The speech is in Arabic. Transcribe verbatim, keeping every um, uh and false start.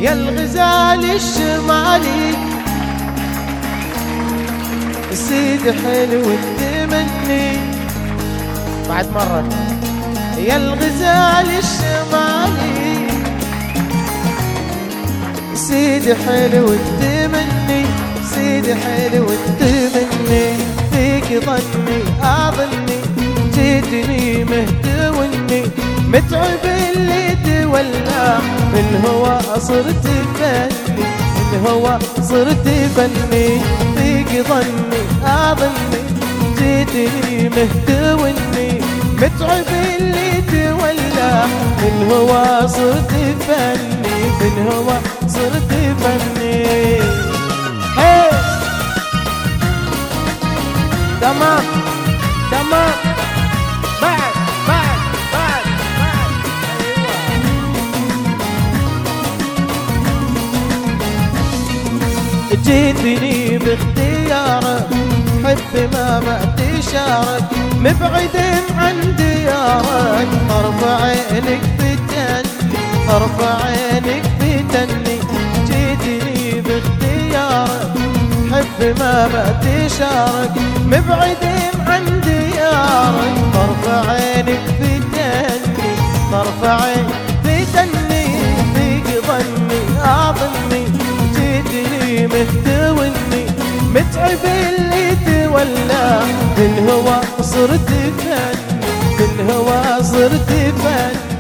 يا الغزال الشمالي السيد حلو التمني. بعد مرة يا الغزال الشمالي سيد حلو التمني، سيد حلو التمني. فيك ظني أظني جيتني مهتوني، متعب اللي تولى الهوى صرت فني، الهوى صرت فني. فيك ظني أظني جيتني مهتوني، متعب اللي تولى الهوى صرت فني، بالهوى صرت فني. هي تمام تمام. بعد بعد بعد بعد ايوه. جيتني باختيارك حب ما بعد شارك، مبعد عن ديارك ارفع عينك فتني، ارفع عينك فتني. جيتني باختيارك حب ما بعد شارك، مبعد عن ديارك ارفع عينك فتني، ارفع عينك فتني. فيك ظني اظني جيتني مهتوني، متعب اللي تولى بالهوى صرت فن، بالهوى صرت فن.